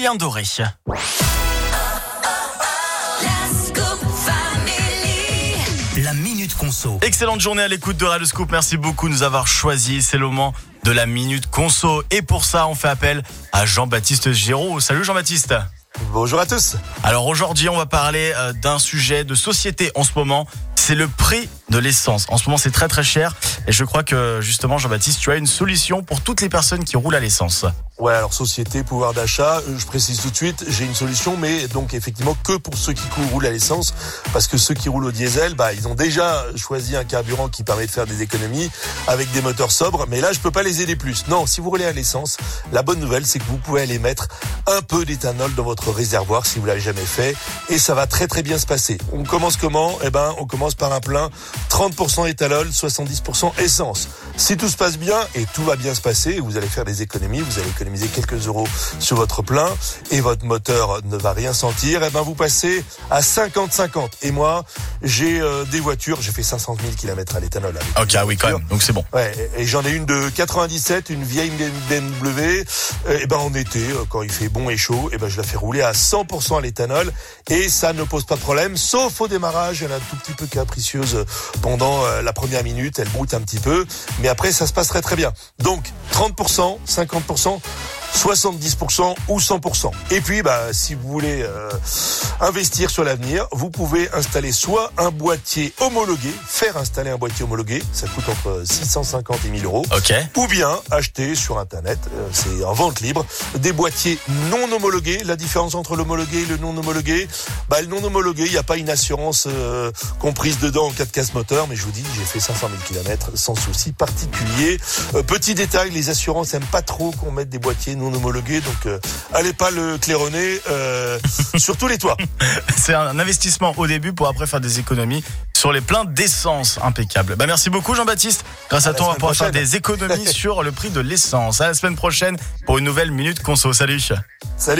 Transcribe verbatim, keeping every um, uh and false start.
Julien Doré. La Minute Conso. Excellente journée à l'écoute de Radio Scoop. Merci beaucoup de nous avoir choisis. C'est le moment de la Minute Conso. Et pour ça, on fait appel à Jean-Baptiste Giraud. Salut Jean-Baptiste. Bonjour à tous. Alors aujourd'hui, on va parler euh, d'un sujet de société en ce moment. C'est le prix de l'essence. En ce moment, c'est très très cher. Et je crois que justement, Jean-Baptiste, tu as une solution pour toutes les personnes qui roulent à l'essence. Ouais, alors société, pouvoir d'achat, euh, je précise tout de suite, j'ai une solution, mais donc effectivement que pour ceux qui roulent à l'essence, parce que ceux qui roulent au diesel, bah ils ont déjà choisi un carburant qui permet de faire des économies avec des moteurs sobres, mais là je peux pas les aider plus. Non, si vous roulez à l'essence, la bonne nouvelle c'est que vous pouvez aller mettre un peu d'éthanol dans votre réservoir si vous l'avez jamais fait, et ça va très très bien se passer. On commence comment ? Eh ben, on commence par un plein trente pour cent éthanol, soixante-dix pour cent essence. Si tout se passe bien et tout va bien se passer, vous allez faire des économies, vous allez économiser quelques euros sur votre plein et votre moteur ne va rien sentir, et ben vous passez à cinquante cinquante. Et moi, j'ai euh, des voitures, j'ai fait cinq cent mille kilomètres à l'éthanol. Ok, ah oui, quand même, donc c'est bon. Ouais, et j'en ai une de quatre-vingt-dix-sept, une vieille B M W. Et ben en été, quand il fait bon et chaud, et ben je la fais rouler à cent pour cent à l'éthanol et ça ne pose pas de problème, sauf au démarrage. Elle est un tout petit peu capricieuse pendant la première minute, elle broute un petit peu, mais après ça se passe très très bien. Donc trente pour cent, cinquante pour cent, soixante-dix pour cent ou cent pour cent. Et puis, bah, si vous voulez euh, investir sur l'avenir, vous pouvez installer soit un boîtier homologué, faire installer un boîtier homologué, ça coûte entre six cent cinquante et mille euros. Ok. Ou bien acheter sur Internet, euh, c'est en vente libre, des boîtiers non homologués. La différence entre l'homologué et le non homologué, bah, le non homologué, il n'y a pas une assurance euh, comprise dedans en cas de casse moteur, mais je vous dis, j'ai fait cinq cent mille kilomètres sans souci particulier. Euh, petit détail, les assurances aiment pas trop qu'on mette des boîtiers non homologué, donc euh, allez pas le claironner euh, sur tous les toits. C'est un investissement au début pour après faire des économies sur les pleins d'essence. Impeccable. Bah merci beaucoup Jean-Baptiste. Grâce à, à toi, on va pouvoir faire des économies sur le prix de l'essence. À la semaine prochaine pour une nouvelle Minute Conso. Salut. Salut.